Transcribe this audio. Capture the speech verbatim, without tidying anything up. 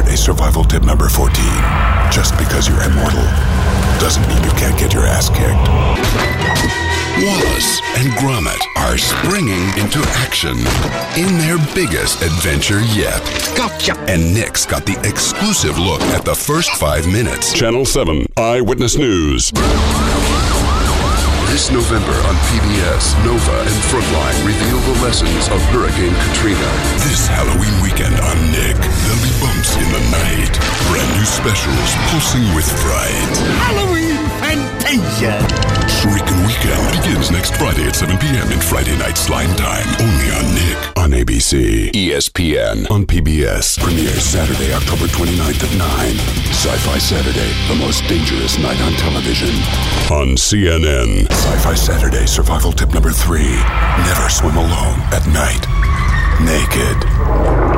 Saturday, survival tip number fourteen. Just because you're immortal doesn't mean you can't get your ass kicked. Wallace and Gromit are springing into action in their biggest adventure yet. Gotcha! And Nick's got the exclusive look at the first five minutes. Channel seven Eyewitness News. This November on P B S, Nova and Frontline reveal the lessons of Hurricane Katrina. This Halloween weekend on Nick, there'll be bumps in the night. Brand new specials pulsing with fright. Halloween Fantasia! Shuriken Weekend begins next Friday at seven p.m. in Friday Night Slime Time. Only on Nick on A B C. E S P N on P B S. Premieres Saturday, October twenty-ninth at nine. Sci-Fi Saturday, the most dangerous night on television. On C N N. Sci-Fi Saturday, survival tip number three. Never swim alone at night. Naked.